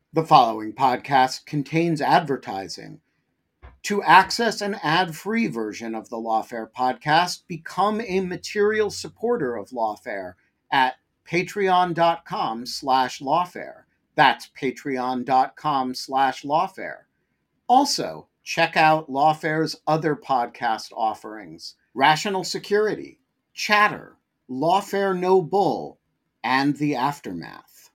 The following podcast contains advertising. To access an ad-free version of the Lawfare podcast, become a material supporter of Lawfare at patreon.com/lawfare. That's patreon.com/lawfare. Also, check out Lawfare's other podcast offerings: Rational Security, Chatter, Lawfare No Bull, and The Aftermath.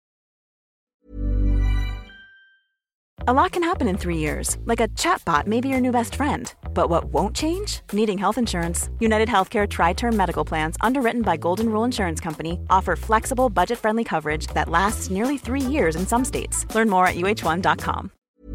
A lot can happen in 3 years, like a chatbot may be your new best friend. But what won't change? Needing health insurance. United Healthcare Tri-Term Medical Plans, underwritten by Golden Rule Insurance Company, offer flexible, budget-friendly coverage that lasts nearly 3 years in some states. Learn more at uh1.com.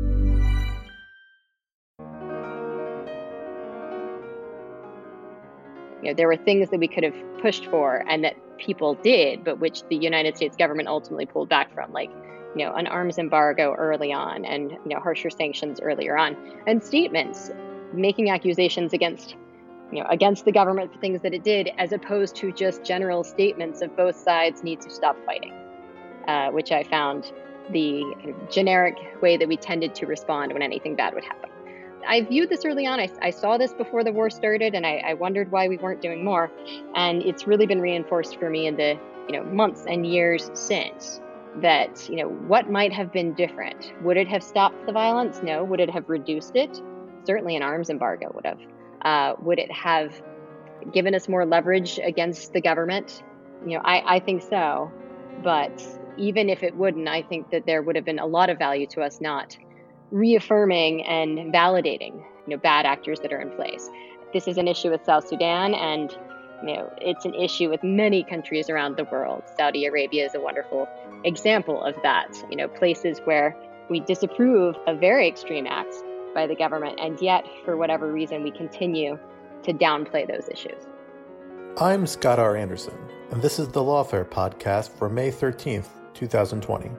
There were things that we could have pushed for and that people did, but which the United States government ultimately pulled back from, like an arms embargo early on and harsher sanctions earlier on, and statements making accusations against the government for things that it did, as opposed to just general statements of both sides need to stop fighting, which I found the kind of generic way that we tended to respond when anything bad would happen. I viewed this early on. I saw this before the war started, and I wondered why we weren't doing more. And it's really been reinforced for me in the months and years since that what might have been different. Would it have stopped the violence? No. Would it have reduced it? Certainly an arms embargo would have. Would it have given us more leverage against the government? I think so. But even if it wouldn't, I think that there would have been a lot of value to us not reaffirming and validating bad actors that are in place. This is an issue with South Sudan, and it's an issue with many countries around the world. Saudi Arabia is a wonderful example of that. Places where we disapprove of very extreme acts by the government, and yet for whatever reason we continue to downplay those issues. I'm Scott R. Anderson, and this is the Lawfare podcast for May 13th, 2020.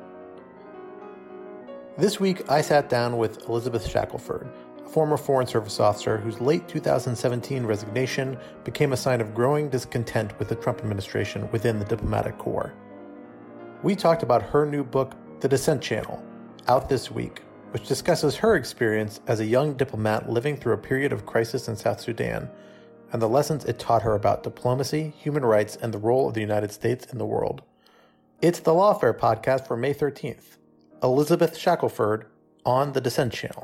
This week, I sat down with Elizabeth Shackelford, a former Foreign Service officer whose late 2017 resignation became a sign of growing discontent with the Trump administration within the diplomatic corps. We talked about her new book, The Dissent Channel, out this week, which discusses her experience as a young diplomat living through a period of crisis in South Sudan and the lessons it taught her about diplomacy, human rights, and the role of the United States in the world. It's the Lawfare podcast for May 13th. Elizabeth Shackelford on the Dissent Channel.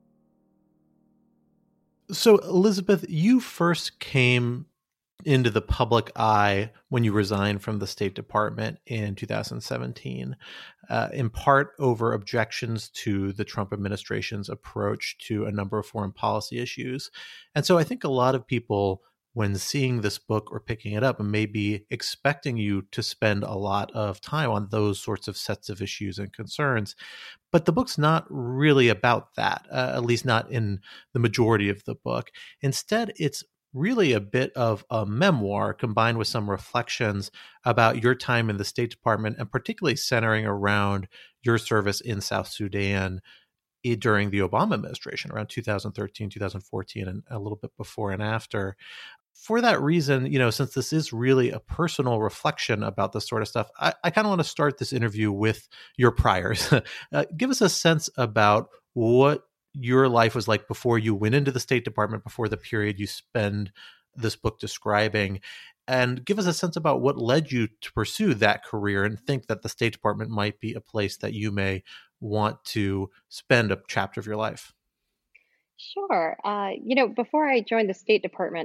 So, Elizabeth, you first came into the public eye when you resigned from the State Department in 2017, in part over objections to the Trump administration's approach to a number of foreign policy issues. And so I think a lot of people, when seeing this book or picking it up, may be expecting you to spend a lot of time on those sorts of sets of issues and concerns. But the book's not really about that, at least not in the majority of the book. Instead, it's really a bit of a memoir combined with some reflections about your time in the State Department, and particularly centering around your service in South Sudan during the Obama administration, around 2013, 2014, and a little bit before and after. For that reason, since this is really a personal reflection about this sort of stuff, I kind of want to start this interview with your priors. Give us a sense about what your life was like before you went into the State Department, before the period you spend this book describing, and give us a sense about what led you to pursue that career and think that the State Department might be a place that you may want to spend a chapter of your life. Sure. Before I joined the State Department,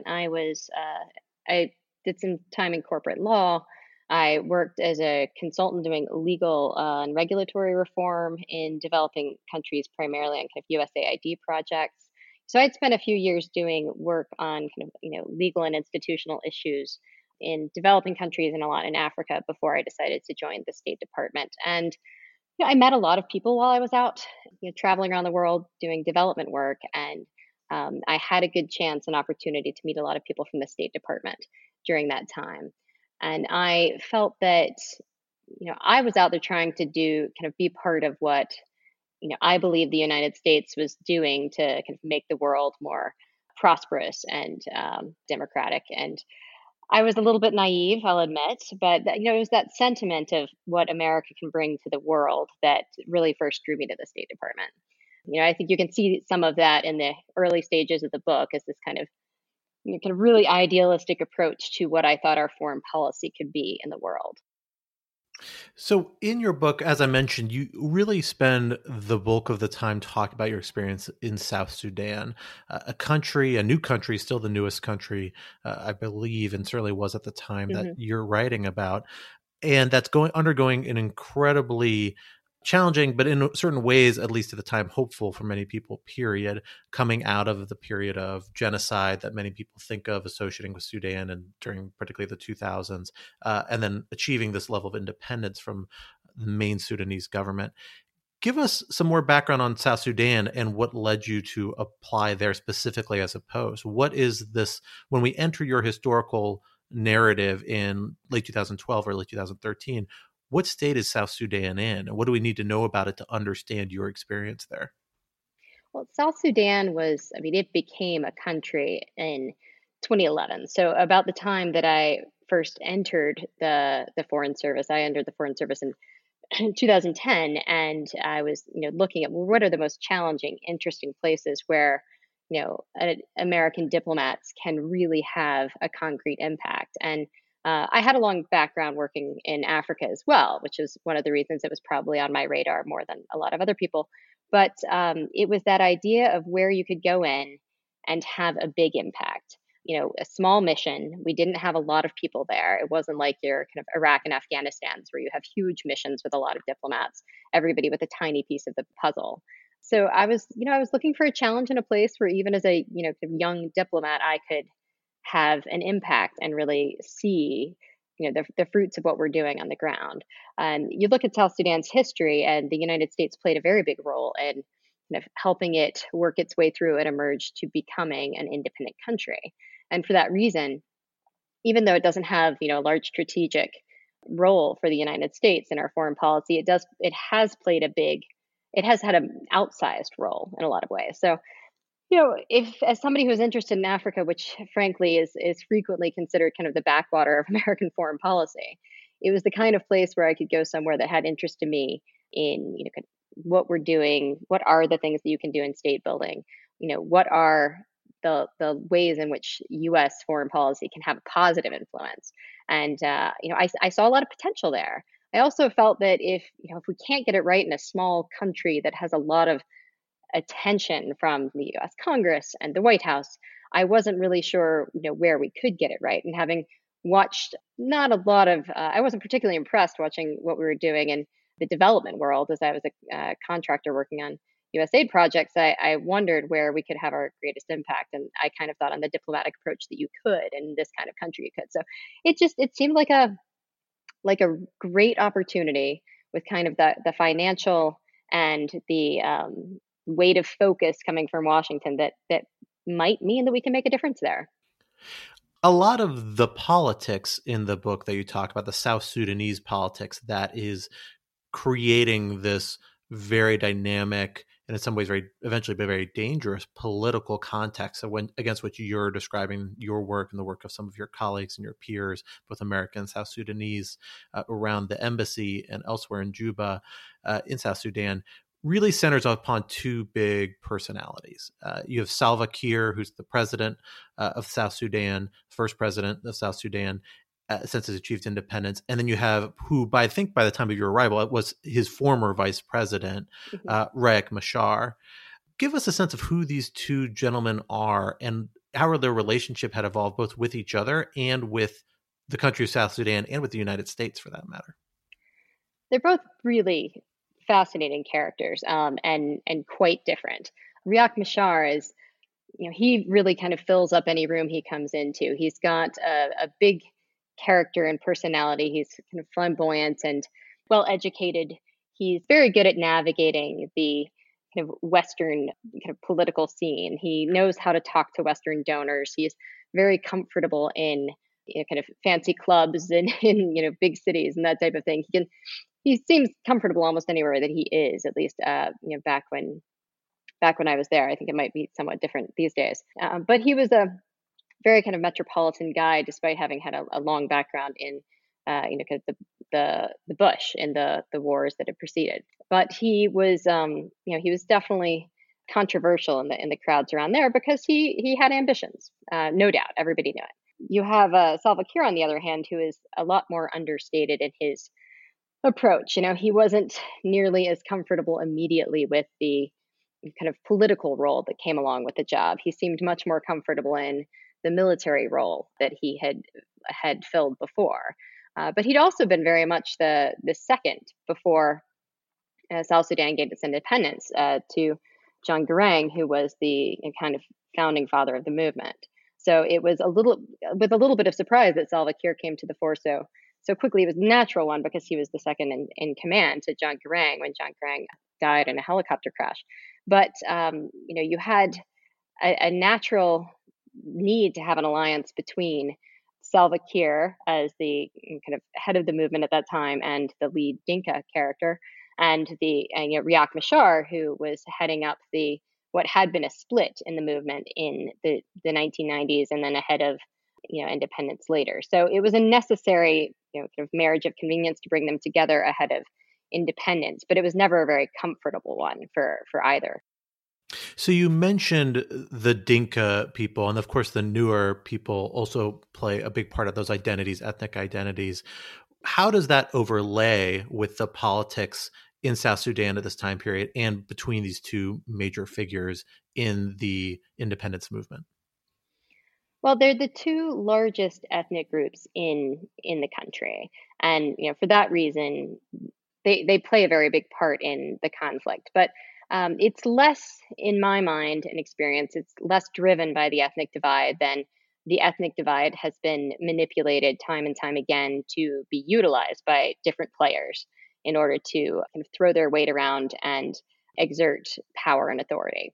I did some time in corporate law. I worked as a consultant doing legal and regulatory reform in developing countries, primarily on kind of USAID projects. So I'd spent a few years doing work on kind of legal and institutional issues in developing countries and a lot in Africa before I decided to join the State Department. And I met a lot of people while I was out, traveling around the world doing development work, and I had a good chance and opportunity to meet a lot of people from the State Department during that time. And I felt that, I was out there trying to be part of what, I believe the United States was doing to kind of make the world more prosperous and democratic. And I was a little bit naive, I'll admit, but it was that sentiment of what America can bring to the world that really first drew me to the State Department. I think you can see some of that in the early stages of the book as this kind of really idealistic approach to what I thought our foreign policy could be in the world. So, in your book, as I mentioned, you really spend the bulk of the time talking about your experience in South Sudan, a new country, still the newest country, I believe, and certainly was at the time that you're writing about, and that's undergoing an incredibly challenging, but in certain ways, at least at the time, hopeful for many people, period, coming out of the period of genocide that many people think of associating with Sudan and during particularly the 2000s, and then achieving this level of independence from the main Sudanese government. Give us some more background on South Sudan and what led you to apply there specifically as opposed. What is this, when we enter your historical narrative in late 2012 or late 2013, what state is South Sudan in? And what do we need to know about it to understand your experience there? Well, South Sudan it became a country in 2011. So about the time that I first entered the Foreign Service, I entered the Foreign Service in 2010, and I was, looking at, well, what are the most challenging, interesting places where, American diplomats can really have a concrete impact. And I had a long background working in Africa as well, which is one of the reasons it was probably on my radar more than a lot of other people. But it was that idea of where you could go in and have a big impact. A small mission. We didn't have a lot of people there. It wasn't like your kind of Iraq and Afghanistan's where you have huge missions with a lot of diplomats, everybody with a tiny piece of the puzzle. So I was looking for a challenge in a place where even as a, kind of young diplomat, I could have an impact and really see the fruits of what we're doing on the ground. You look at South Sudan's history, and the United States played a very big role in kind of helping it work its way through and emerge to becoming an independent country. And for that reason, even though it doesn't have a large strategic role for the United States in our foreign policy, it has had an outsized role in a lot of ways. So if as somebody who's interested in Africa, which frankly is frequently considered kind of the backwater of American foreign policy, it was the kind of place where I could go somewhere that had interest to me in, kind of what we're doing, what are the things that you can do in state building, what are the ways in which U.S. foreign policy can have a positive influence, and I saw a lot of potential there. I also felt that if we can't get it right in a small country that has a lot of attention from the US Congress and the White House, I wasn't really sure, where we could get it right. And having watched not a lot of, I wasn't particularly impressed watching what we were doing in the development world as I was a contractor working on USAID projects. I wondered where we could have our greatest impact. And I kind of thought on the diplomatic approach that you could, in this kind of country you could. So it seemed like a great opportunity with kind of the financial and the weight of focus coming from Washington that might mean that we can make a difference there. A lot of the politics in the book that you talk about, the South Sudanese politics that is creating this very dynamic and in some ways eventually very dangerous political context against which you're describing your work and the work of some of your colleagues and your peers, both American and South Sudanese, around the embassy and elsewhere in Juba, in South Sudan, really centers upon two big personalities. You have Salva Kiir, who's the president of South Sudan, first president of South Sudan since it's achieved independence. And then you have who, I think by the time of your arrival, it was his former vice president, Riek Machar. Give us a sense of who these two gentlemen are and how their relationship had evolved both with each other and with the country of South Sudan and with the United States, for that matter. They're both really fascinating characters and quite different. Riek Machar is, he really kind of fills up any room he comes into. He's got a big character and personality. He's kind of flamboyant and well educated. He's very good at navigating the kind of Western kind of political scene. He knows how to talk to Western donors. He's very comfortable in kind of fancy clubs and in big cities and that type of thing. He seems comfortable almost anywhere that he is, at least back when I was there. I think it might be somewhat different these days. But he was a very kind of metropolitan guy, despite having had a long background in, kind of the Bush and the wars that had preceded. But he was, he was definitely controversial in the crowds around there because he had ambitions, no doubt. Everybody knew it. You have Salva Kiir, on the other hand, who is a lot more understated in his approach. He wasn't nearly as comfortable immediately with the kind of political role that came along with the job. He seemed much more comfortable in the military role that he had filled before. But he'd also been very much the second before South Sudan gained its independence to John Garang, who was the kind of founding father of the movement. So it was with a little bit of surprise that Salva Kiir came to the fore so quickly. It was a natural one because he was the second in command to John Garang when John Garang died in a helicopter crash. But you had a natural need to have an alliance between Salva Kiir as the kind of head of the movement at that time and the lead Dinka character, and Riek Machar, who was heading up what had been a split in the movement in the 1990s and then ahead of independence later. So it was a necessary kind of marriage of convenience to bring them together ahead of independence, but it was never a very comfortable one for either. So you mentioned the Dinka people, and of course the Nuer people also play a big part of those identities, ethnic identities. How does that overlay with the politics in South Sudan at this time period and between these two major figures in the independence movement? Well, they're the two largest ethnic groups in the country, and for that reason, they play a very big part in the conflict. But it's less, in my mind and experience, it's less driven by the ethnic divide than the ethnic divide has been manipulated time and time again to be utilized by different players in order to kind of throw their weight around and exert power and authority.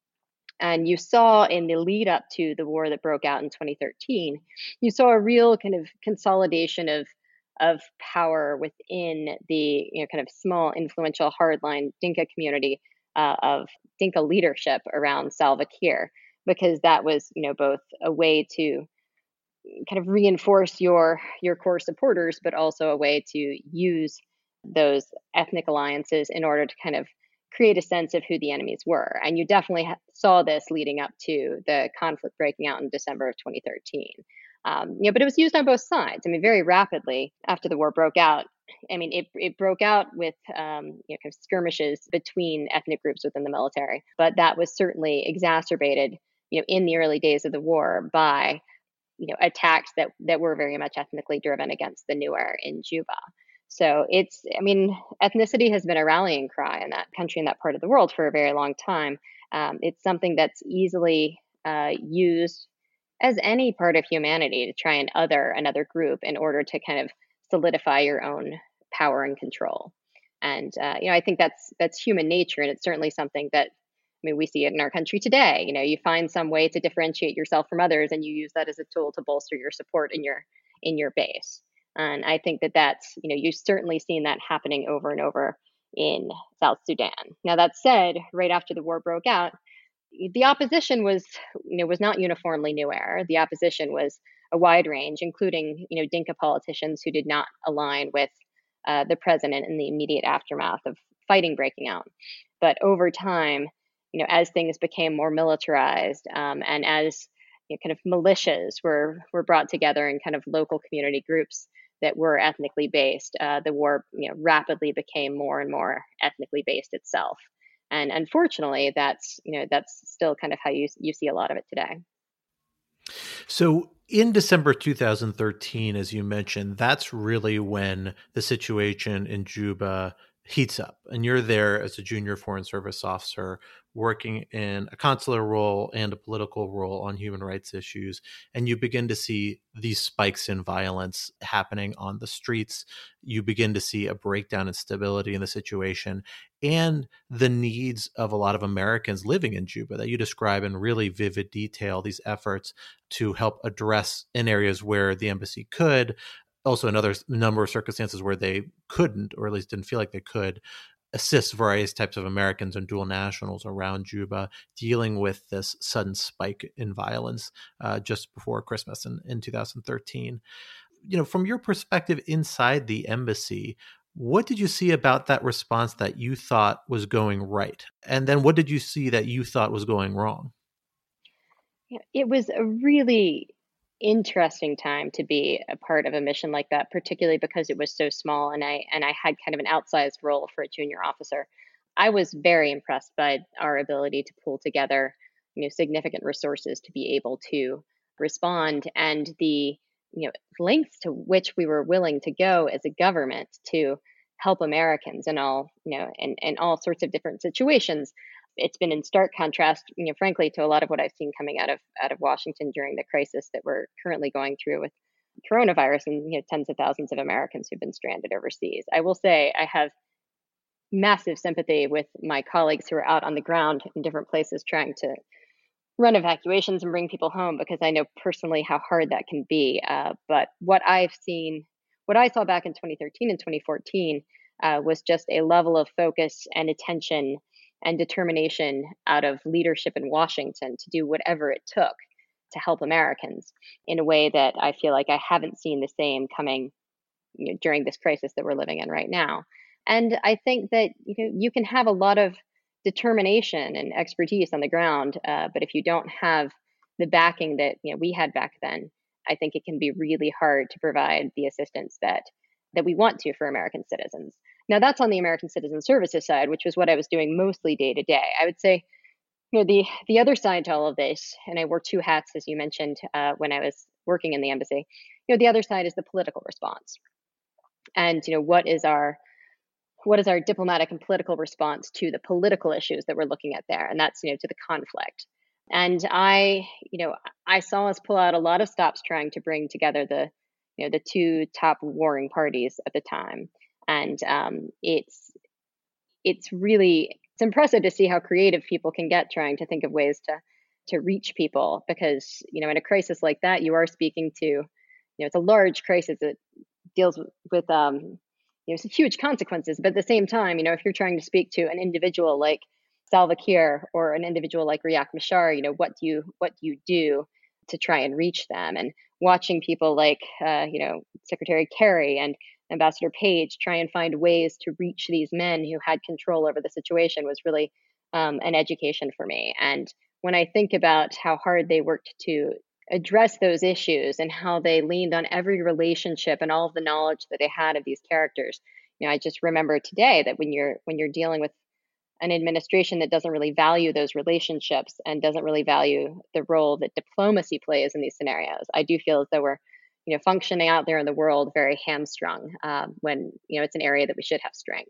And you saw in the lead up to the war that broke out in 2013, you saw a real kind of consolidation of power within the kind of small, influential, hardline Dinka community of Dinka leadership around Salva Kiir, because that was both a way to kind of reinforce your core supporters, but also a way to use those ethnic alliances in order to kind of create a sense of who the enemies were. And you definitely saw this leading up to the conflict breaking out in December of 2013. But it was used on both sides. I mean, very rapidly after the war broke out. I mean, it broke out with kind of skirmishes between ethnic groups within the military, but that was certainly exacerbated, in the early days of the war by, attacks that were very much ethnically driven against the Nuer in Juba. So ethnicity has been a rallying cry in that country, in that part of the world, for a very long time. It's something that's easily used as any part of humanity to try and other another group in order to kind of solidify your own power and control. And I think that's human nature, and it's certainly something that we see it in our country today. You find some way to differentiate yourself from others, and you use that as a tool to bolster your support in your base. And I think that's you've certainly seen that happening over and over in South Sudan. Now, that said, right after the war broke out, the opposition was not uniformly Nuer. The opposition was a wide range, including Dinka politicians who did not align with the president in the immediate aftermath of fighting breaking out. But over time, as things became more militarized, and as kind of militias were brought together in kind of local community groups that were ethnically based, the war rapidly became more and more ethnically based itself. And unfortunately, that's still kind of how you see a lot of it today. So in December 2013, as you mentioned, that's really when the situation in Juba heats up. And you're there as a junior Foreign Service officer working in a consular role and a political role on human rights issues. And you begin to see these spikes in violence happening on the streets. You begin to see a breakdown in stability in the situation and the needs of a lot of Americans living in Juba that you describe in really vivid detail, these efforts to help address in areas where the embassy could, also another number of circumstances where they couldn't, or at least didn't feel like they could, assist various types of Americans and dual nationals around Juba dealing with this sudden spike in violence just before Christmas in 2013. From your perspective inside the embassy, what did you see about that response that you thought was going right? And then what did you see that you thought was going wrong? It was a really interesting time to be a part of a mission like that, particularly because it was so small and I had kind of an outsized role for a junior officer. I was very impressed by our ability to pull together, significant resources to be able to respond, and the lengths to which we were willing to go as a government to help Americans in all in all sorts of different situations. It's been in stark contrast, frankly, to a lot of what I've seen coming out of Washington during the crisis that we're currently going through with coronavirus, and tens of thousands of Americans who've been stranded overseas. I will say I have massive sympathy with my colleagues who are out on the ground in different places trying to run evacuations and bring people home, because I know personally how hard that can be. But what I saw back in 2013 and 2014 was just a level of focus and attention and determination out of leadership in Washington to do whatever it took to help Americans in a way that I feel like I haven't seen the same coming during this crisis that we're living in right now. And I think that you can have a lot of determination and expertise on the ground, but if you don't have the backing that we had back then, I think it can be really hard to provide the assistance that we want to for American citizens. Now, that's on the American Citizen Services side, which was what I was doing mostly day to day. I would say, the other side to all of this, and I wore two hats, as you mentioned, when I was working in the embassy. The other side is the political response, and what is our diplomatic and political response to the political issues that we're looking at there, and that's to the conflict. And I saw us pull out a lot of stops trying to bring together the two top warring parties at the time. And it's impressive to see how creative people can get trying to think of ways to reach people, because in a crisis like that, you are speaking to it's a large crisis that deals with some huge consequences. But at the same time, if you're trying to speak to an individual like Salva Kiir or an individual like Riek Machar, what do you do to try and reach them? And watching people like Secretary Kerry and Ambassador Page try and find ways to reach these men who had control over the situation was really an education for me. And when I think about how hard they worked to address those issues and how they leaned on every relationship and all of the knowledge that they had of these characters, I just remember today that when you're dealing with an administration that doesn't really value those relationships and doesn't really value the role that diplomacy plays in these scenarios, I do feel as though we're functioning out there in the world very hamstrung when it's an area that we should have strength.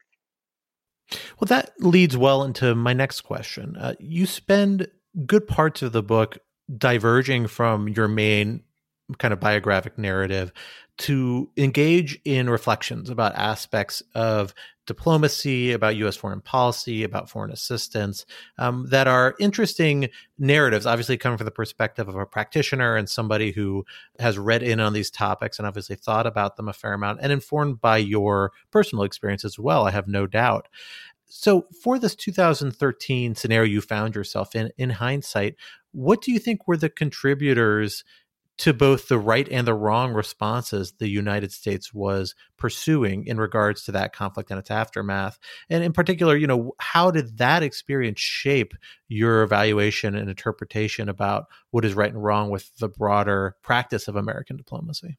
Well, that leads well into my next question. You spend good parts of the book diverging from your main kind of biographic narrative to engage in reflections about aspects of diplomacy, about U.S. foreign policy, about foreign assistance, that are interesting narratives, obviously coming from the perspective of a practitioner and somebody who has read in on these topics and obviously thought about them a fair amount, and informed by your personal experience as well, I have no doubt. So for this 2013 scenario you found yourself in hindsight, what do you think were the contributors to both the right and the wrong responses the United States was pursuing in regards to that conflict and its aftermath? And in particular, how did that experience shape your evaluation and interpretation about what is right and wrong with the broader practice of American diplomacy?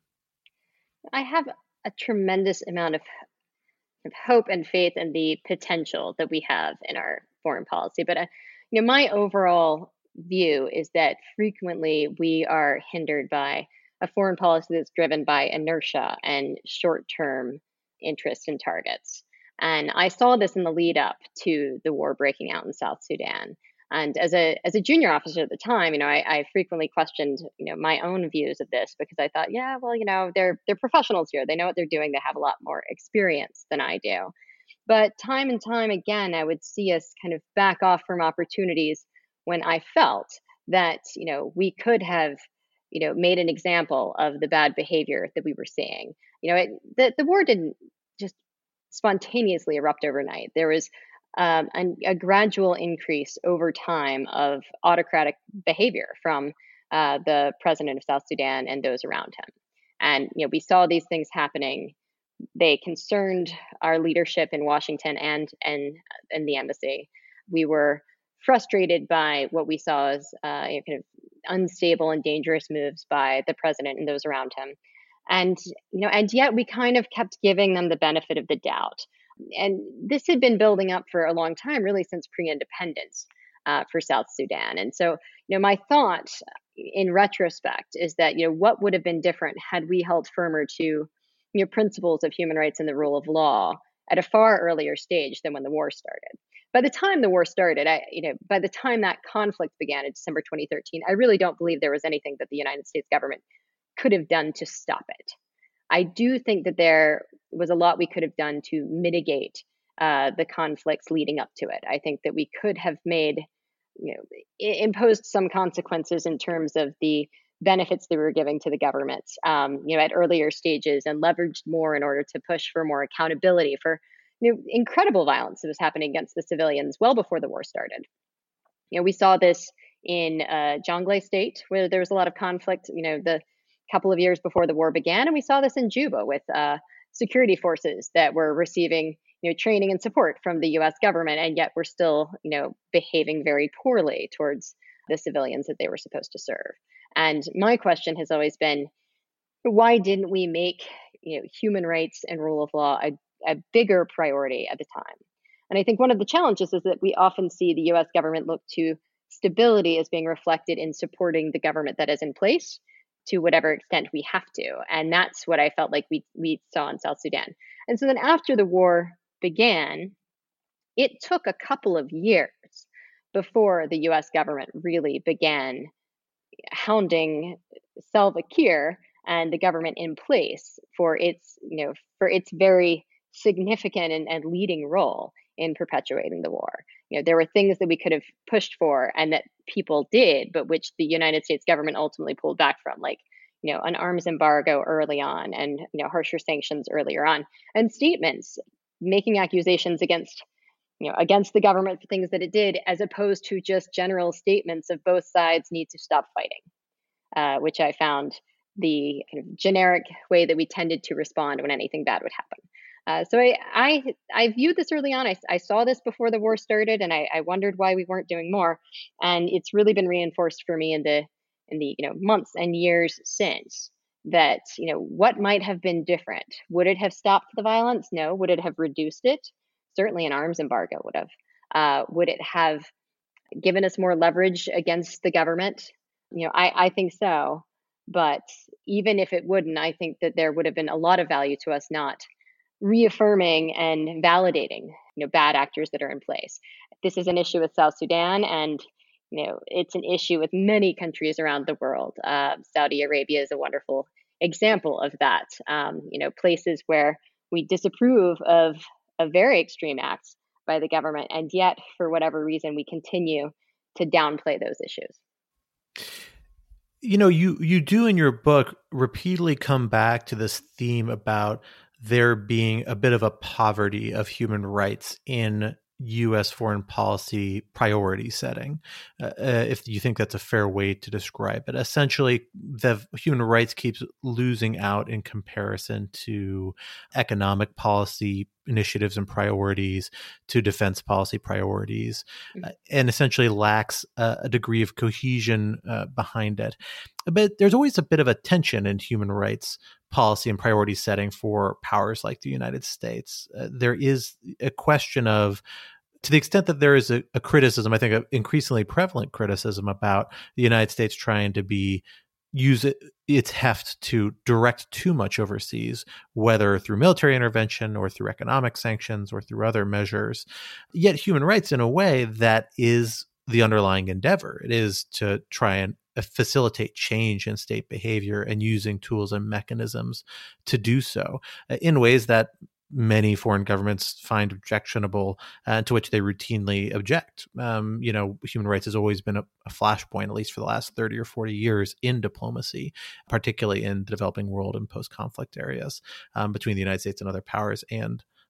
I have a tremendous amount of hope and faith in the potential that we have in our foreign policy. But, my overall view is that frequently we are hindered by a foreign policy that's driven by inertia and short-term interests and targets. And I saw this in the lead up to the war breaking out in South Sudan. And as a junior officer at the time, I frequently questioned, my own views of this, because I thought, yeah, well, they're professionals here. They know what they're doing. They have a lot more experience than I do. But time and time again, I would see us kind of back off from opportunities when I felt that, we could have, made an example of the bad behavior that we were seeing. The war didn't just spontaneously erupt overnight. There was a gradual increase over time of autocratic behavior from the president of South Sudan and those around him. And we saw these things happening. They concerned our leadership in Washington and the embassy. We were frustrated by what we saw as kind of unstable and dangerous moves by the president and those around him. And yet we kind of kept giving them the benefit of the doubt. And this had been building up for a long time, really since pre-independence for South Sudan. And so, my thought in retrospect is that, what would have been different had we held firmer to principles of human rights and the rule of law at a far earlier stage than when the war started. By the time the war started, by the time that conflict began in December 2013, I really don't believe there was anything that the United States government could have done to stop it. I do think that there was a lot we could have done to mitigate the conflicts leading up to it. I think that we could have imposed some consequences in terms of the benefits that we were giving to the government, at earlier stages, and leveraged more in order to push for more accountability for incredible violence that was happening against the civilians well before the war started. We saw this in Jonglei State, where there was a lot of conflict, the couple of years before the war began. And we saw this in Juba with security forces that were receiving training and support from the U.S. government, and yet were still behaving very poorly towards the civilians that they were supposed to serve. And my question has always been, why didn't we make human rights and rule of law a bigger priority at the time? And I think one of the challenges is that we often see the U.S. government look to stability as being reflected in supporting the government that is in place to whatever extent we have to. And that's what I felt like we saw in South Sudan. And so then after the war began, it took a couple of years before the U.S. government really began hounding Salva Kiir and the government in place for its very significant and leading role in perpetuating the war. There were things that we could have pushed for and that people did, but which the United States government ultimately pulled back from, like, an arms embargo early on and, harsher sanctions earlier on, and statements making accusations against the government for things that it did, as opposed to just general statements of both sides need to stop fighting, which I found the kind of generic way that we tended to respond when anything bad would happen. So I viewed this early on. I saw this before the war started, and I wondered why we weren't doing more. And it's really been reinforced for me in the months and years since that what might have been different. Would it have stopped the violence? No. Would it have reduced it? Certainly, an arms embargo would have. Would it have given us more leverage against the government? I think so. But even if it wouldn't, I think that there would have been a lot of value to us not reaffirming and validating, bad actors that are in place. This is an issue with South Sudan, and it's an issue with many countries around the world. Saudi Arabia is a wonderful example of that. Places where we disapprove of very extreme acts by the government, and yet, for whatever reason, we continue to downplay those issues. You do in your book repeatedly come back to this theme about there being a bit of a poverty of human rights in U.S. foreign policy priority setting, if you think that's a fair way to describe it. Essentially, the human rights keeps losing out in comparison to economic policy initiatives and priorities, to defense policy priorities, and essentially lacks a degree of cohesion behind it. But there's always a bit of a tension in human rights policy and priority setting for powers like the United States. There is a question of, to the extent that there is a criticism, I think an increasingly prevalent criticism about the United States trying to use its heft to direct too much overseas, whether through military intervention or through economic sanctions or through other measures. Yet human rights, in a way, that is the underlying endeavor. It is to try and facilitate change in state behavior and using tools and mechanisms to do so in ways that many foreign governments find objectionable, to which they routinely object. Human rights has always been a flashpoint, at least for the last 30 or 40 years, in diplomacy, particularly in the developing world and post-conflict areas, between the United States and other powers and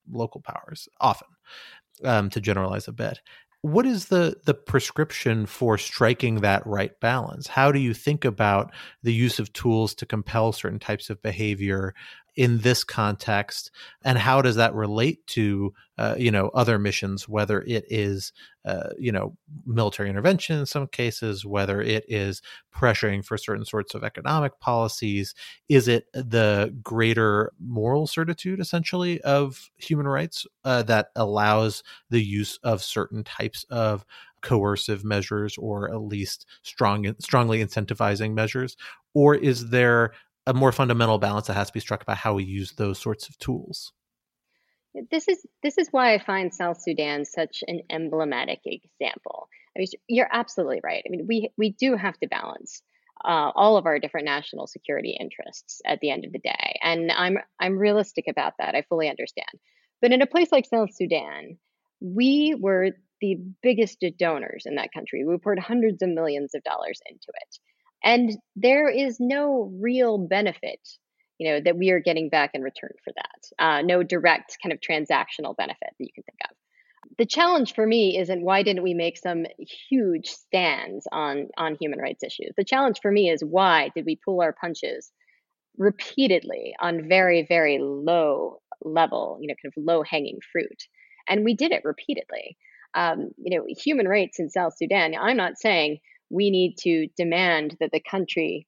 local powers, often, to generalize a bit. What is the prescription for striking that right balance? How do you think about the use of tools to compel certain types of behavior in this context? And how does that relate to, other missions, whether it is, military intervention in some cases, whether it is pressuring for certain sorts of economic policies? Is it the greater moral certitude, essentially, of human rights that allows the use of certain types of coercive measures, or at least strongly incentivizing measures? Or is there a more fundamental balance that has to be struck about how we use those sorts of tools? This is why I find South Sudan such an emblematic example. I mean, you're absolutely right. I mean, we do have to balance all of our different national security interests at the end of the day, and I'm realistic about that. I fully understand. But in a place like South Sudan, we were the biggest donors in that country. We poured hundreds of millions of dollars into it, and there is no real benefit, that we are getting back in return for that. No direct kind of transactional benefit that you can think of. The challenge for me isn't why didn't we make some huge stands on human rights issues. The challenge for me is why did we pull our punches repeatedly on very, very low level, kind of low hanging fruit. And we did it repeatedly. Human rights in South Sudan, I'm not saying we need to demand that the country,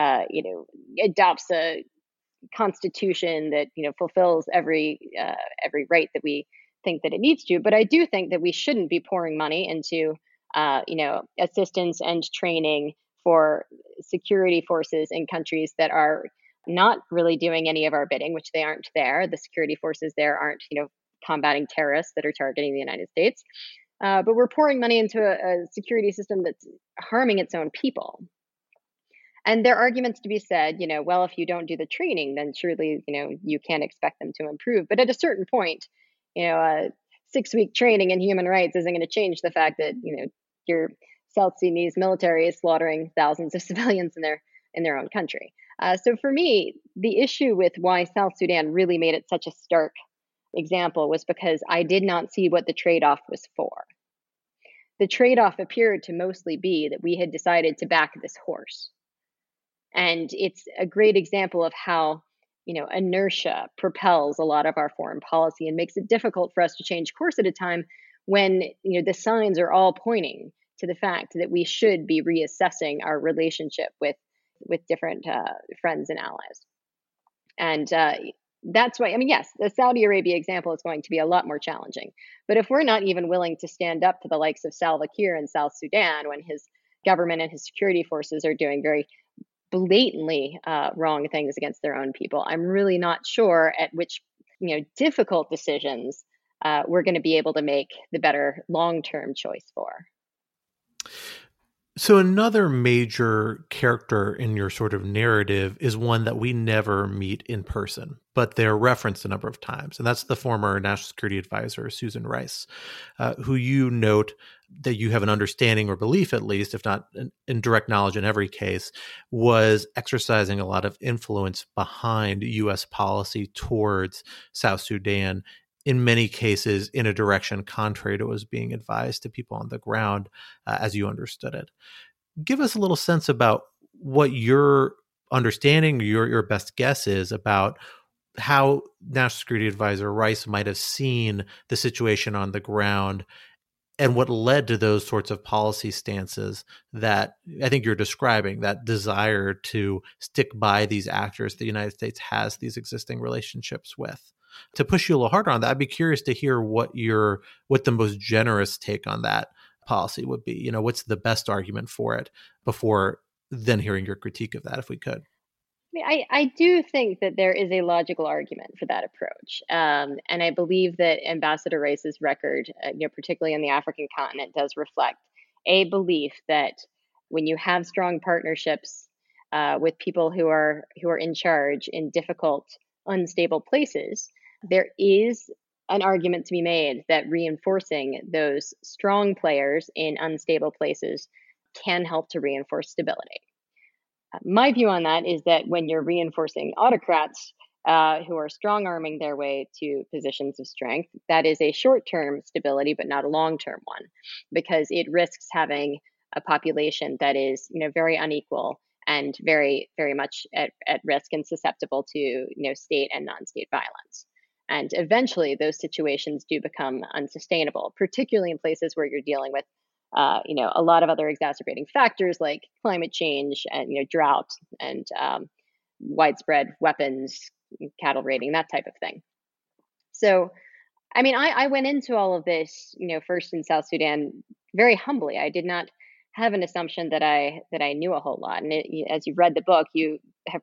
adopts a constitution that fulfills every right that we think that it needs to. But I do think that we shouldn't be pouring money into assistance and training for security forces in countries that are not really doing any of our bidding, which they aren't there. The security forces there aren't combating terrorists that are targeting the United States. But we're pouring money into a security system that's harming its own people. And there are arguments to be said, well, if you don't do the training, then surely, you can't expect them to improve. But at a certain point, a 6-week training in human rights isn't going to change the fact that, your South Sudanese military is slaughtering thousands of civilians in their own country. So for me, the issue with why South Sudan really made it such a stark example was because I did not see what the trade-off was for. The trade-off appeared to mostly be that we had decided to back this horse. And it's a great example of how, inertia propels a lot of our foreign policy and makes it difficult for us to change course at a time when, the signs are all pointing to the fact that we should be reassessing our relationship with different friends and allies. And that's why, yes, the Saudi Arabia example is going to be a lot more challenging. But if we're not even willing to stand up to the likes of Salva Kiir in South Sudan when his government and his security forces are doing very blatantly wrong things against their own people, I'm really not sure at which difficult decisions we're going to be able to make the better long-term choice for. So another major character in your sort of narrative is one that we never meet in person, but they're referenced a number of times. And that's the former National Security Advisor, Susan Rice, who you note that you have an understanding or belief, at least, if not in direct knowledge in every case, was exercising a lot of influence behind U.S. policy towards South Sudan, in many cases in a direction contrary to what was being advised to people on the ground as you understood it. Give us a little sense about what your understanding, your best guess is about how National Security Advisor Rice might have seen the situation on the ground and what led to those sorts of policy stances that I think you're describing, that desire to stick by these actors the United States has these existing relationships with. To push you a little harder on that, I'd be curious to hear what the most generous take on that policy would be. What's the best argument for it before then hearing your critique of that, if we could. I do think that there is a logical argument for that approach. And I believe that Ambassador Rice's record, particularly on the African continent, does reflect a belief that when you have strong partnerships with people who are in charge in difficult, unstable places, there is an argument to be made that reinforcing those strong players in unstable places can help to reinforce stability. My view on that is that when you're reinforcing autocrats, who are strong arming their way to positions of strength. That is a short-term stability, but not a long-term one, because it risks having a population that is, very unequal and very, very much at risk and susceptible to, state and non-state violence. And eventually, those situations do become unsustainable, particularly in places where you're dealing with, a lot of other exacerbating factors like climate change and, drought and widespread weapons, cattle raiding, that type of thing. So, I went into all of this, first in South Sudan very humbly. I did not have an assumption that I knew a whole lot. And as you've read the book, you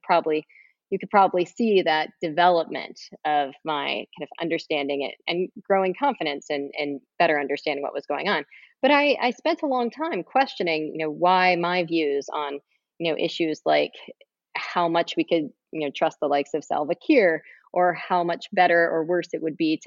could probably see that development of my kind of understanding it and growing confidence and better understanding what was going on. But I spent a long time questioning, why my views on, issues like how much we could, trust the likes of Salva Kiir, or how much better or worse it would be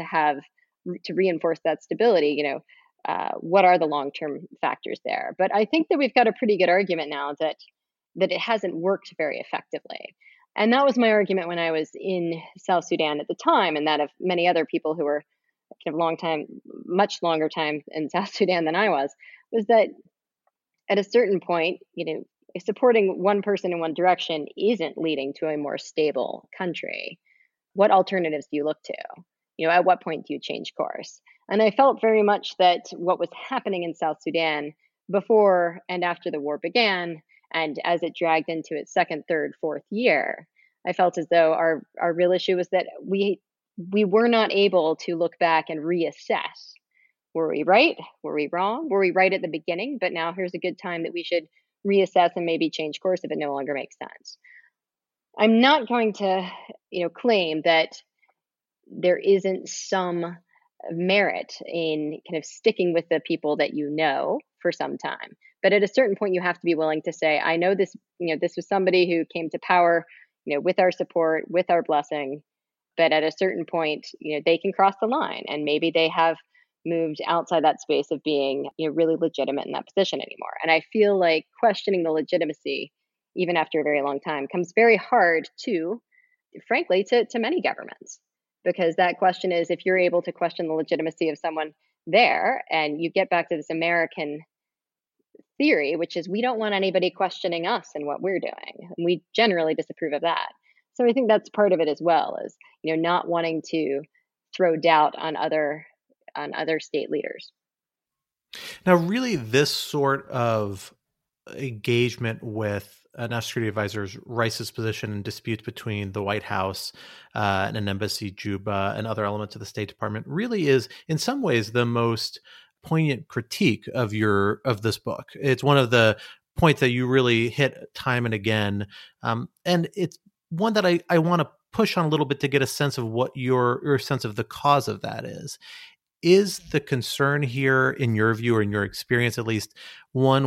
to reinforce that stability. What are the long-term factors there? But I think that we've got a pretty good argument now that it hasn't worked very effectively. And that was my argument when I was in South Sudan at the time, and that of many other people who were kind of much longer time in South Sudan than I was that at a certain point, if supporting one person in one direction isn't leading to a more stable country, what alternatives do you look to? At what point do you change course? And I felt very much that what was happening in South Sudan before and after the war began, and as it dragged into its second, third, fourth year, I felt as though our real issue was that we were not able to look back and reassess. Were we right? Were we wrong? Were we right at the beginning? But now here's a good time that we should reassess and maybe change course if it no longer makes sense. I'm not going to, claim that there isn't some merit in kind of sticking with the people that you know for some time. But at a certain point, you have to be willing to say, I know this, this was somebody who came to power, with our support, with our blessing. But at a certain point, they can cross the line, and maybe they have moved outside that space of being, really legitimate in that position anymore. And I feel like questioning the legitimacy, even after a very long time, comes very hard to, frankly, to many governments. Because that question is, if you're able to question the legitimacy of someone there, and you get back to this American theory, which is we don't want anybody questioning us and what we're doing. And we generally disapprove of that. So I think that's part of it as well, is, not wanting to throw doubt on other state leaders. Now, really, this sort of engagement with National Security Advisor Rice's position in disputes between the White House and an embassy, Juba, and other elements of the State Department really is, in some ways, the most poignant critique of this book. It's one of the points that you really hit time and again, and it's one that I want to push on a little bit to get a sense of what your sense of the cause of that is. Is the concern here, in your view, or in your experience at least, one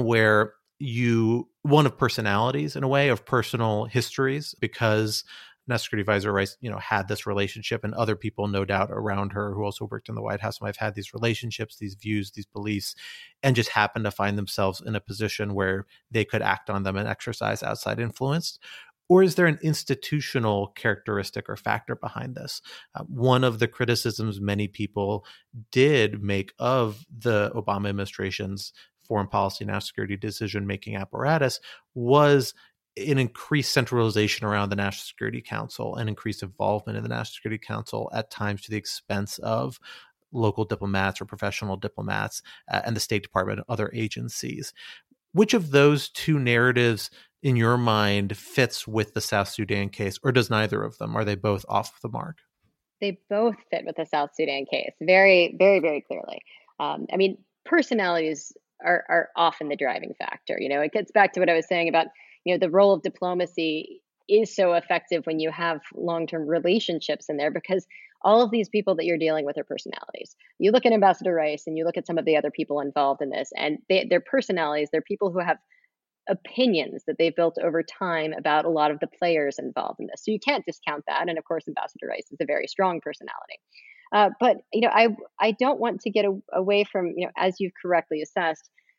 of personalities, in a way, of personal histories, because National Security Advisor Rice, had this relationship, and other people, no doubt, around her who also worked in the White House might have had these relationships, these views, these beliefs, and just happened to find themselves in a position where they could act on them and exercise outside influence? Or is there an institutional characteristic or factor behind this? One of the criticisms many people did make of the Obama administration's foreign policy, national security decision-making apparatus was an increased centralization around the National Security Council and increased involvement in the National Security Council, at times to the expense of local diplomats or professional diplomats and the State Department and other agencies. Which of those two narratives, in your mind, fits with the South Sudan case, or does neither of them? Are they both off the mark? They both fit with the South Sudan case very, very, very clearly. Personalities are often the driving factor. It gets back to what I was saying about, the role of diplomacy is so effective when you have long-term relationships in there, because all of these people that you're dealing with are personalities. You look at Ambassador Rice and you look at some of the other people involved in this, and they're personalities. They're people who have opinions that they've built over time about a lot of the players involved in this. So you can't discount that. And of course, Ambassador Rice is a very strong personality. But I don't want to get away from, as you've correctly assessed,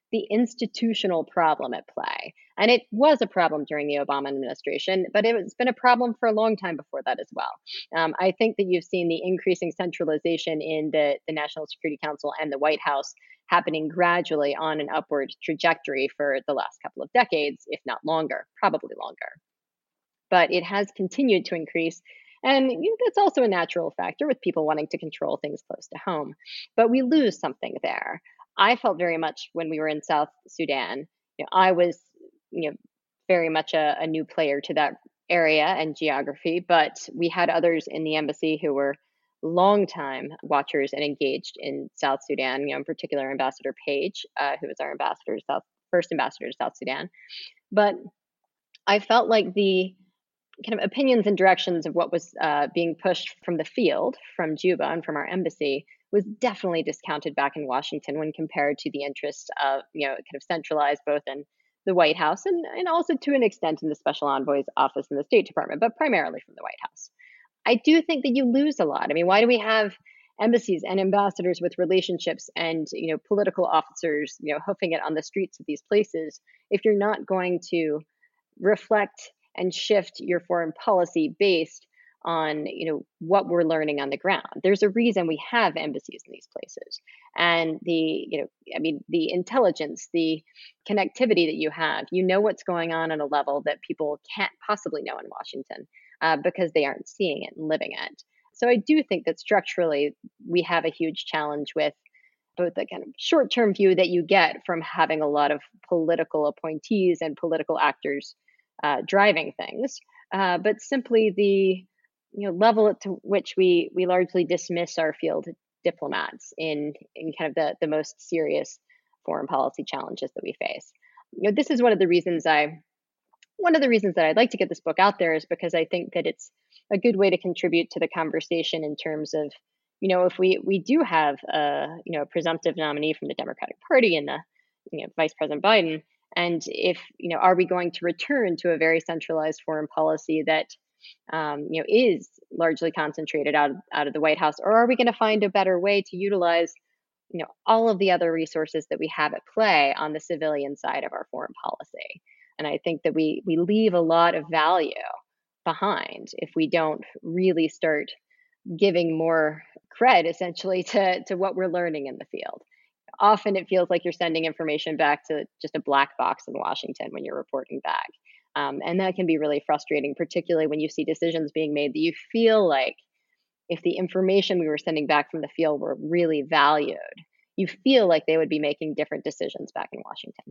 the institutional problem at play. And it was a problem during the Obama administration, but it's been a problem for a long time before that as well. I think that you've seen the increasing centralization in the National Security Council and the White House happening gradually on an upward trajectory for the last couple of decades, if not longer, probably longer. But it has continued to increase. And that's also a natural factor with people wanting to control things close to home. But we lose something there. I felt very much when we were in South Sudan, I was, very much a new player to that area and geography, but we had others in the embassy who were longtime watchers and engaged in South Sudan, in particular Ambassador Page, who was our first ambassador to South Sudan. But I felt like the kind of opinions and directions of what was being pushed from the field, from Juba and from our embassy, was definitely discounted back in Washington when compared to the interest of, kind of centralized both in the White House and also to an extent in the Special Envoy's office in the State Department, but primarily from the White House. I do think that you lose a lot. I mean, why do we have embassies and ambassadors with relationships and, political officers, hoofing it on the streets of these places if you're not going to reflect and shift your foreign policy based on what we're learning on the ground? There's a reason we have embassies in these places, and the intelligence, the connectivity that you have, what's going on a level that people can't possibly know in Washington because they aren't seeing it and living it. So I do think that structurally we have a huge challenge with both the kind of short-term view that you get from having a lot of political appointees and political actors driving things, but simply the level to which we largely dismiss our field diplomats in kind of the most serious foreign policy challenges that we face. This is one of the reasons that I'd like to get this book out there, is because I think that it's a good way to contribute to the conversation in terms of, if we do have a presumptive nominee from the Democratic Party and the Vice President Biden, and if are we going to return to a very centralized foreign policy that is largely concentrated out of the White House, or are we going to find a better way to utilize all of the other resources that we have at play on the civilian side of our foreign policy? And I think that we leave a lot of value behind if we don't really start giving more cred essentially to what we're learning in the field. Often it feels like you're sending information back to just a black box in Washington when you're reporting back. And that can be really frustrating, particularly when you see decisions being made that you feel like if the information we were sending back from the field were really valued, you feel like they would be making different decisions back in Washington.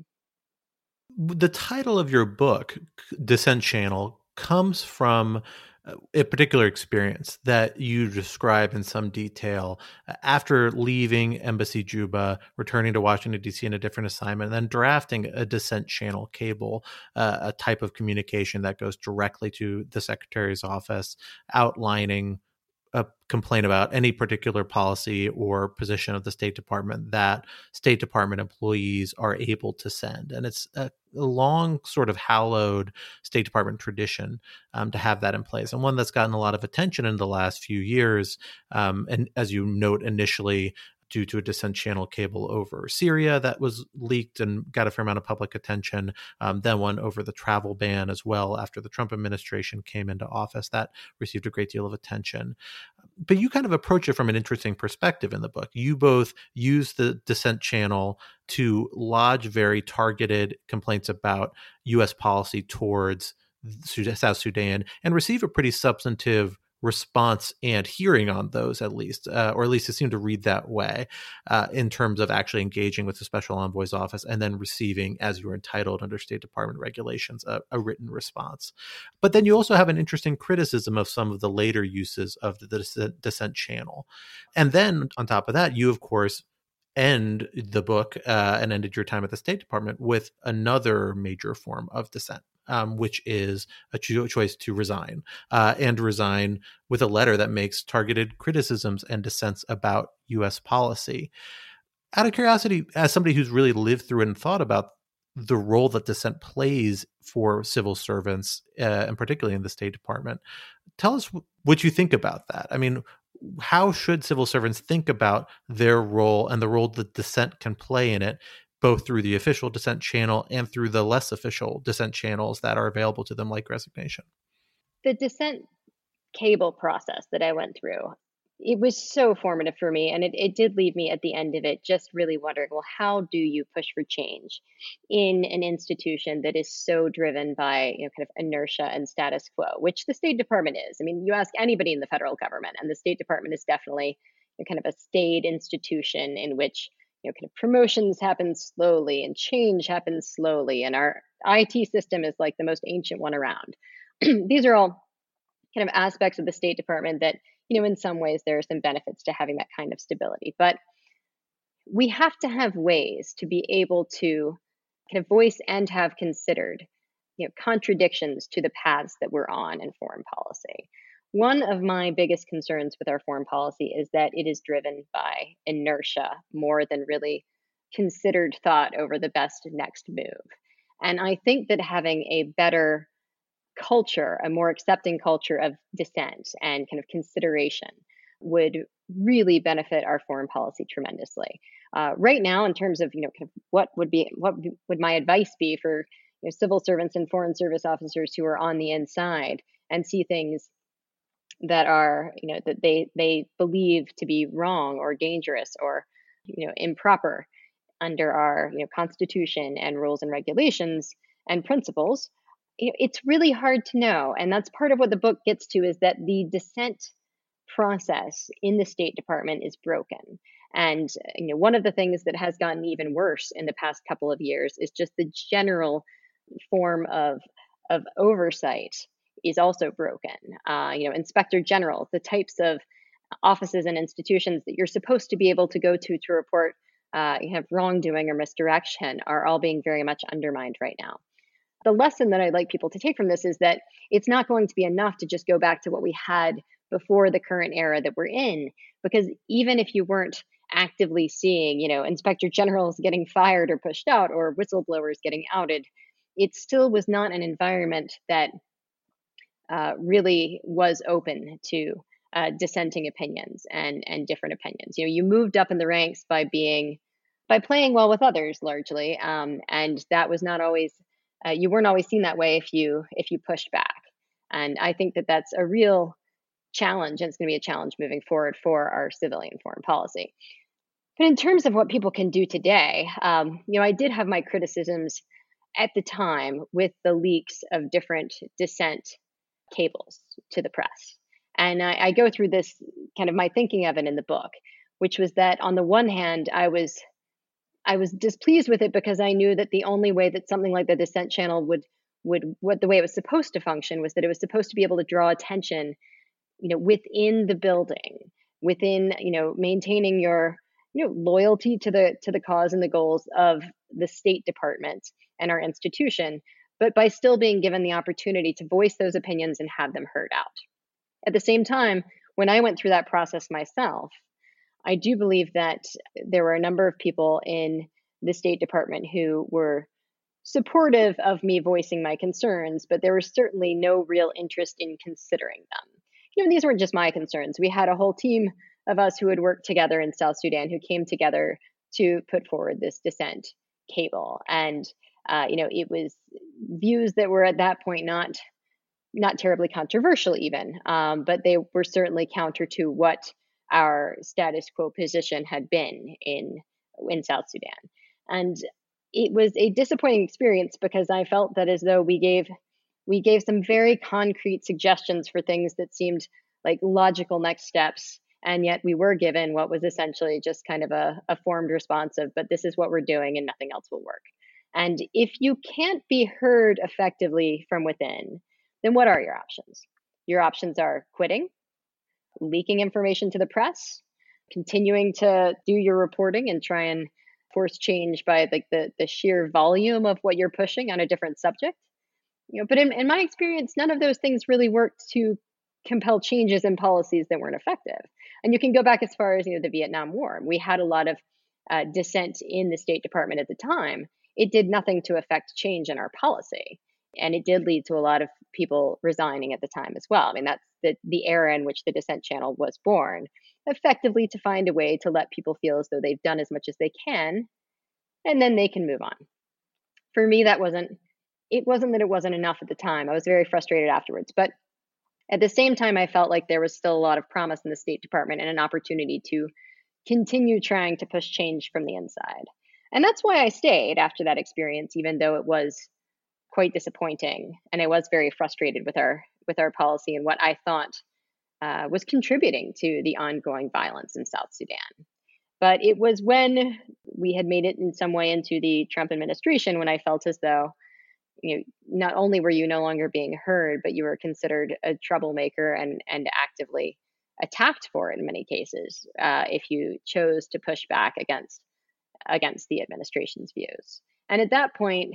The title of your book, Dissent Channel, comes from a particular experience that you describe in some detail after leaving Embassy Juba, returning to Washington, D.C. in a different assignment, and then drafting a Dissent Channel cable, a type of communication that goes directly to the Secretary's office, outlining a complaint about any particular policy or position of the State Department that State Department employees are able to send. And it's a long sort of hallowed State Department tradition to have that in place, and one that's gotten a lot of attention in the last few years. And as you note, initially due to a Dissent Channel cable over Syria that was leaked and got a fair amount of public attention, then one over the travel ban as well after the Trump administration came into office. That received a great deal of attention. But you kind of approach it from an interesting perspective in the book. You both use the Dissent Channel to lodge very targeted complaints about U.S. policy towards South Sudan and receive a pretty substantive response and hearing on those, at least, or at least it seemed to read that way, in terms of actually engaging with the Special Envoy's office and then receiving, as you were entitled under State Department regulations, a written response. But then you also have an interesting criticism of some of the later uses of the Dissent Channel. And then on top of that, you, of course, end the book and ended your time at the State Department with another major form of dissent, which is a choice to resign, and resign with a letter that makes targeted criticisms and dissents about U.S. policy. Out of curiosity, as somebody who's really lived through and thought about the role that dissent plays for civil servants, and particularly in the State Department, tell us what you think about that. I mean, how should civil servants think about their role and the role that dissent can play in it, both through the official dissent channel and through the less official dissent channels that are available to them, like Resignation? The dissent cable process that I went through, it was so formative for me. And it did leave me at the end of it just really wondering, well, how do you push for change in an institution that is so driven by, kind of inertia and status quo, which the State Department is. I mean, you ask anybody in the federal government, and the State Department is definitely kind of a staid institution in which kind of promotions happen slowly and change happens slowly. And our IT system is like the most ancient one around. These are all kind of aspects of the State Department that, in some ways there are some benefits to having that kind of stability. But we have to have ways to be able to kind of voice and have considered, contradictions to the paths that we're on in foreign policy. One of my biggest concerns with our foreign policy is that it is driven by inertia more than really considered thought over the best next move. And I think that having a better culture, a more accepting culture of dissent and kind of consideration would really benefit our foreign policy tremendously. Right now, in terms of, kind of what would my advice be for civil servants and foreign service officers who are on the inside and see things that are, that they believe to be wrong or dangerous or, improper under our, Constitution and rules and regulations and principles. It's really hard to know. And that's part of what the book gets to, is that the dissent process in the State Department is broken. And one of the things that has gotten even worse in the past couple of years is just the general form of oversight is also broken. Inspector generals, the types of offices and institutions that you're supposed to be able to go to report wrongdoing or misdirection are all being very much undermined right now. The lesson that I'd like people to take from this is that it's not going to be enough to just go back to what we had before the current era that we're in, because even if you weren't actively seeing, inspector generals getting fired or pushed out or whistleblowers getting outed, it still was not an environment that really was open to dissenting opinions and different opinions. You moved up in the ranks by playing well with others largely, and that was not always. You weren't always seen that way if you pushed back. And I think that that's a real challenge, and it's going to be a challenge moving forward for our civilian foreign policy. But in terms of what people can do today, I did have my criticisms at the time with the leaks of different dissent cables to the press. And I go through this kind of my thinking of it in the book, which was that on the one hand, I was displeased with it because I knew that the only way that something like the dissent channel would the way it was supposed to function was that it was supposed to be able to draw attention, within the building, within, maintaining your, loyalty to the cause and the goals of the State Department and our institution, but by still being given the opportunity to voice those opinions and have them heard out. At the same time, when I went through that process myself, I do believe that there were a number of people in the State Department who were supportive of me voicing my concerns, but there was certainly no real interest in considering them. These weren't just my concerns. We had a whole team of us who had worked together in South Sudan who came together to put forward this dissent cable. And, it was views that were at that point not terribly controversial even, but they were certainly counter to what our status quo position had been in South Sudan. And it was a disappointing experience because I felt that as though we gave some very concrete suggestions for things that seemed like logical next steps. And yet we were given what was essentially just kind of a formed response of, but this is what we're doing and nothing else will work. And if you can't be heard effectively from within, then what are your options? Your options are quitting, leaking information to the press, continuing to do your reporting and try and force change by like the sheer volume of what you're pushing on a different subject. But in my experience, none of those things really worked to compel changes in policies that weren't effective. And you can go back as far as the Vietnam War. We had a lot of dissent in the State Department at the time. It did nothing to affect change in our policy. And it did lead to a lot of people resigning at the time as well. I mean, that's the era in which the dissent channel was born, effectively to find a way to let people feel as though they've done as much as they can and then they can move on. For me, it wasn't that it wasn't enough at the time. I was very frustrated afterwards. But at the same time, I felt like there was still a lot of promise in the State Department and an opportunity to continue trying to push change from the inside. And that's why I stayed after that experience, even though it was quite disappointing. And I was very frustrated with our policy and what I thought was contributing to the ongoing violence in South Sudan. But it was when we had made it in some way into the Trump administration when I felt as though, not only were you no longer being heard, but you were considered a troublemaker and actively attacked for it in many cases if you chose to push back against the administration's views. And at that point,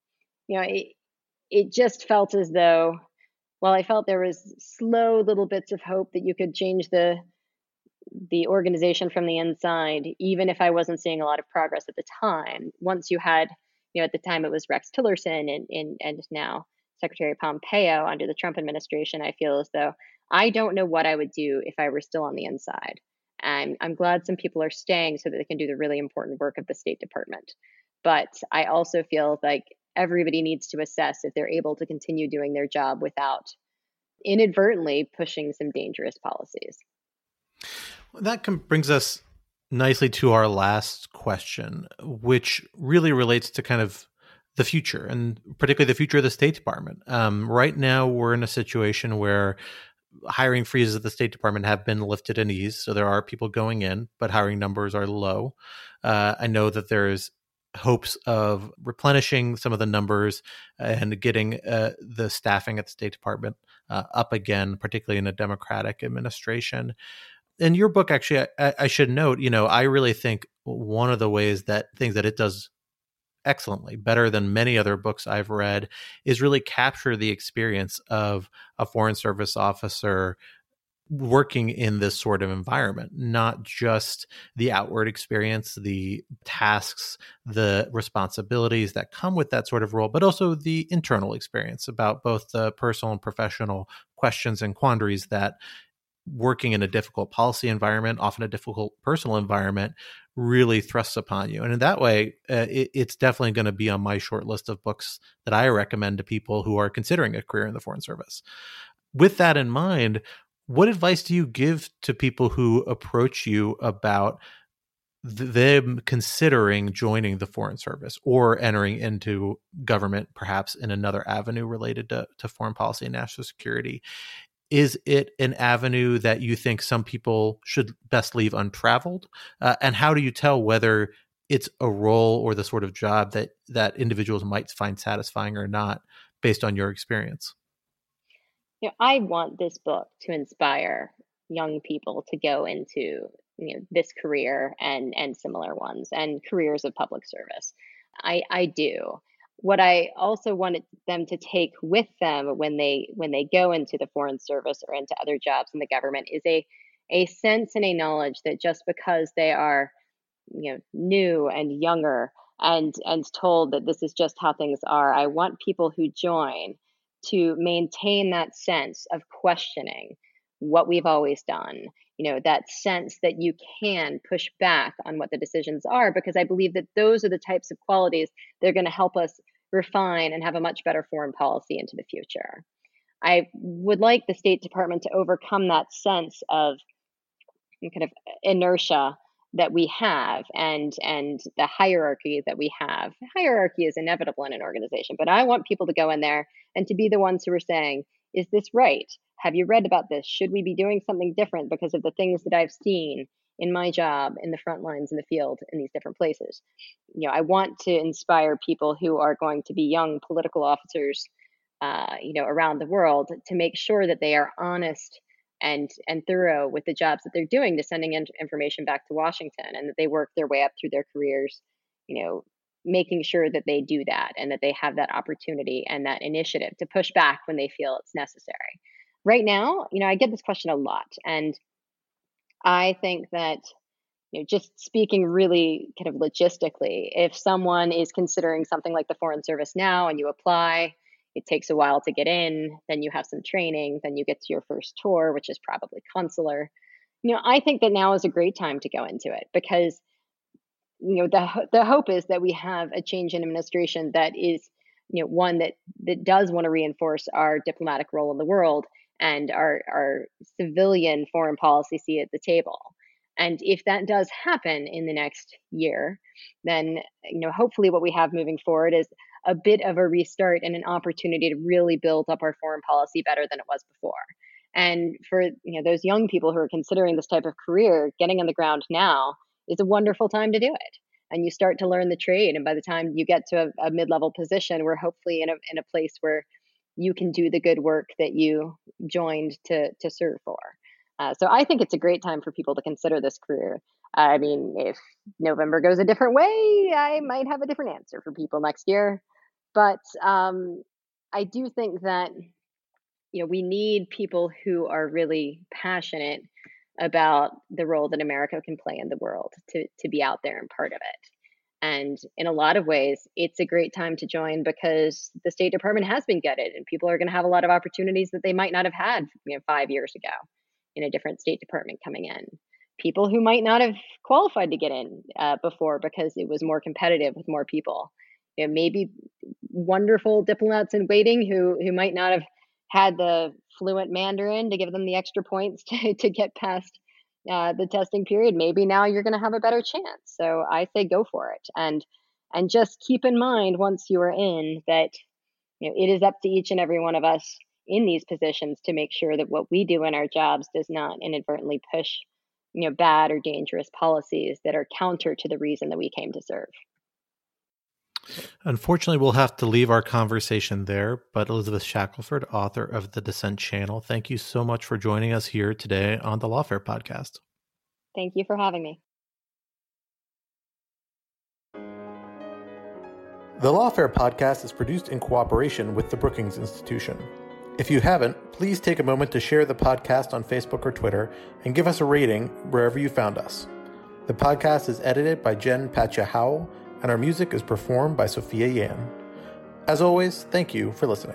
it just felt as though, while I felt there was slow little bits of hope that you could change the organization from the inside, even if I wasn't seeing a lot of progress at the time. Once you had, at the time it was Rex Tillerson and now Secretary Pompeo under the Trump administration, I feel as though I don't know what I would do if I were still on the inside. And I'm glad some people are staying so that they can do the really important work of the State Department. But I also feel like everybody needs to assess if they're able to continue doing their job without inadvertently pushing some dangerous policies. That brings us nicely to our last question, which really relates to kind of the future, and particularly the future of the State Department. Right now, we're in a situation where hiring freezes at the State Department have been lifted and eased, so there are people going in, but hiring numbers are low. I know that there's hopes of replenishing some of the numbers and getting the staffing at the State Department up again, particularly in a Democratic administration. In your book, actually, I should note, I really think one of the things that it does excellently, better than many other books I've read, is really capture the experience of a Foreign Service officer working in this sort of environment, not just the outward experience, the tasks, the responsibilities that come with that sort of role, but also the internal experience about both the personal and professional questions and quandaries that working in a difficult policy environment, often a difficult personal environment, really thrusts upon you. And in that way, it's definitely going to be on my short list of books that I recommend to people who are considering a career in the Foreign Service. With that in mind, what advice do you give to people who approach you about them considering joining the Foreign Service or entering into government, perhaps in another avenue related to foreign policy and national security? Is it an avenue that you think some people should best leave untraveled? And how do you tell whether it's a role or the sort of job that individuals might find satisfying or not based on your experience? I want this book to inspire young people to go into this career and similar ones and careers of public service. I do. What I also wanted them to take with them when they go into the Foreign Service or into other jobs in the government is a sense and a knowledge that just because they are new and younger and told that this is just how things are, I want people who join to maintain that sense of questioning what we've always done, that sense that you can push back on what the decisions are, because I believe that those are the types of qualities that are going to help us refine and have a much better foreign policy into the future. I would like the State Department to overcome that sense of kind of inertia that we have and the hierarchy that we have. Hierarchy is inevitable in an organization, but I want people to go in there and to be the ones who are saying, is this right? Have you read about this? Should we be doing something different because of the things that I've seen in my job, in the front lines, in the field, in these different places? I want to inspire people who are going to be young political officers, around the world, to make sure that they are honest and thorough with the jobs that they're doing, to sending information back to Washington, and that they work their way up through their careers, making sure that they do that and that they have that opportunity and that initiative to push back when they feel it's necessary. Right now, I get this question a lot, and I think that, just speaking really kind of logistically, if someone is considering something like the Foreign Service now and you apply, it takes a while to get in, then you have some training, then you get to your first tour, which is probably consular. I think that now is a great time to go into it, because the hope is that we have a change in administration that is, one that does want to reinforce our diplomatic role in the world and our civilian foreign policy seat at the table. And if that does happen in the next year, then, hopefully what we have moving forward is a bit of a restart and an opportunity to really build up our foreign policy better than it was before. And for those young people who are considering this type of career, getting on the ground now is a wonderful time to do it. And you start to learn the trade. And by the time you get to a mid-level position, we're hopefully in a place where you can do the good work that you joined to serve for. So I think it's a great time for people to consider this career. I mean, if November goes a different way, I might have a different answer for people next year. But I do think that we need people who are really passionate about the role that America can play in the world to be out there and part of it. And in a lot of ways, it's a great time to join because the State Department has been gutted and people are going to have a lot of opportunities that they might not have had 5 years ago in a different State Department coming in. People who might not have qualified to get in before because it was more competitive with more people. Maybe wonderful diplomats in waiting who might not have had the fluent Mandarin to give them the extra points to get past the testing period. Maybe now you're going to have a better chance. So I say go for it. And just keep in mind once you are in that it is up to each and every one of us in these positions to make sure that what we do in our jobs does not inadvertently push bad or dangerous policies that are counter to the reason that we came to serve. Unfortunately, we'll have to leave our conversation there, but Elizabeth Shackelford, author of The Dissent Channel, thank you so much for joining us here today on the Lawfare Podcast. Thank you for having me. The Lawfare Podcast is produced in cooperation with the Brookings Institution. If you haven't, please take a moment to share the podcast on Facebook or Twitter and give us a rating wherever you found us. The podcast is edited by Jen Patja Howell, and our music is performed by Sophia Yan. As always, thank you for listening.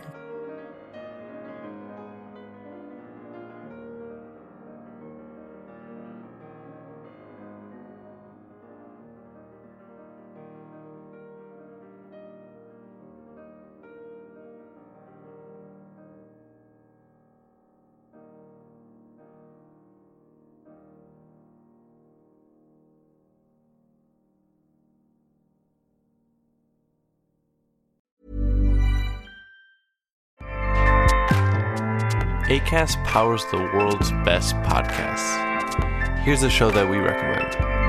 Acast powers the world's best podcasts. Here's a show that we recommend.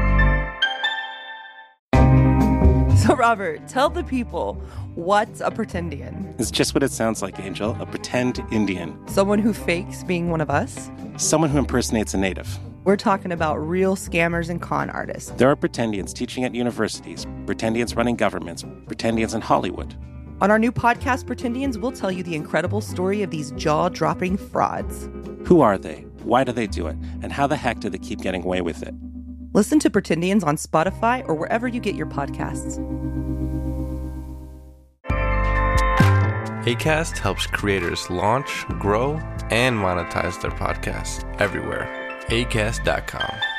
So, Robert, tell the people, what's a pretendian? It's just what it sounds like, Angel. A pretend Indian. Someone who fakes being one of us? Someone who impersonates a native. We're talking about real scammers and con artists. There are pretendians teaching at universities, pretendians running governments, pretendians in Hollywood. On our new podcast, Pretendians, we'll tell you the incredible story of these jaw-dropping frauds. Who are they? Why do they do it? And how the heck do they keep getting away with it? Listen to Pretendians on Spotify or wherever you get your podcasts. Acast helps creators launch, grow, and monetize their podcasts everywhere. Acast.com.